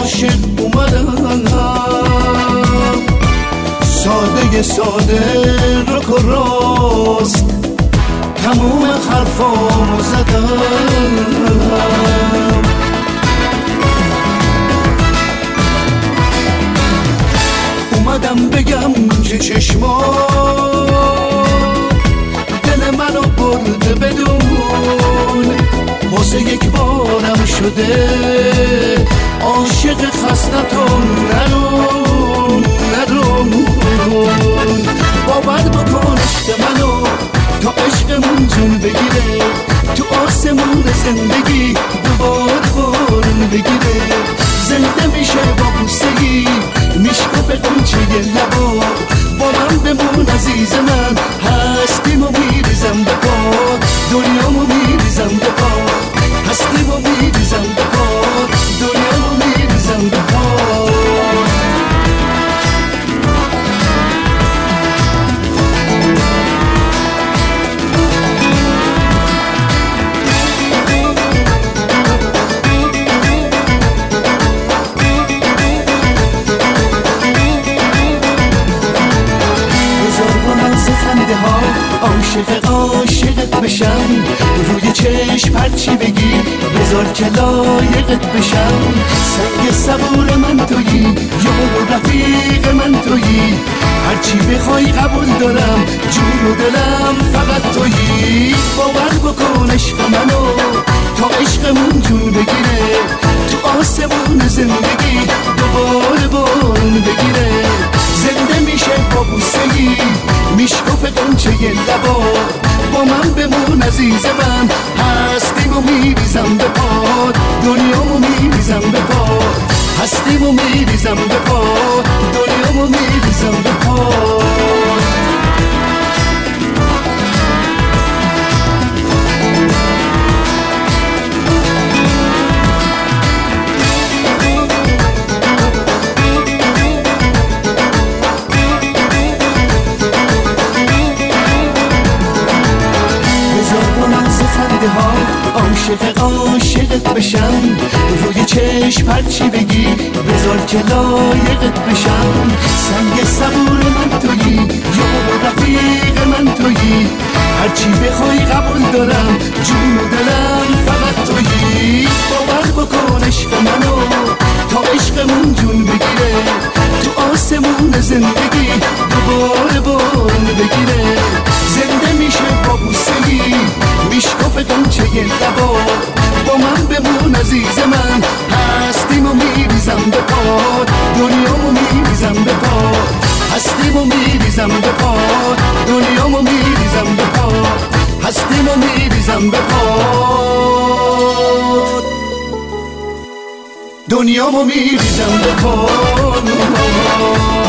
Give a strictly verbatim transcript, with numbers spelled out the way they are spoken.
عاشق اومدم، ساده ساده رک و راست تموم حرفامو زدم. اومدم بگم که چشما دل منو برده بدون، واسه یک بارم شده عاشق خستتون نرون نرون. باور بکن عشق منو تا عشقمون جون بگیره، تو آسمون زندگی دوبار بارون بگیره. زنده میشه با بوسه‌ای میشکفه قنچه لبا، با من بمون عزیز من، هستیم و میریزم به پا، دنیامو میریزم به پا، هستیم و میریزم به پا، دنیامو میریزم به پا. عاشق عاشقت بشم، روی چشم هرچی بگی بذار که لایقت بشم. سنگ صبور من تویی، یار و رفیق من تویی، هرچی بخوای قبول دارم، جون و دلم فقط تویی. باور بکن عشق منو تا عشقمون جون بگیره، تو آسمون زندگی دوباره بارون بگیره. زنده میشه با بوسه‌ای میشکفه قنچه لبا، با من بمون عزیز من، هستیم و میریزم به پا، دنیامو میریزم به پا، هستیم و میریزم به پا، دنیامو میریزم به پا. عاشق عاشقت بشم، روی چشم هرچی بگی بذار که لایقت بشم. سنگ صبور من تویی، یار و رفیق من تویی، هرچی بخوای قبول دارم، جون و دلم فقط تویی. باور بکن عشق منو تا عشقمون جون بگیره، تو آسمون زندگی دوباره بارون بگیره. زنده میشه با بوسه‌ای میشکفه قنچه لبا، با من بمون عزیز من، هستیم و میریزم به پا، دنیامو میریزم به پا، هستیم و میریزم به پا، دنیامو میریزم به پا، هستیم و میریزم به پا، دنیامو میریزم به پا.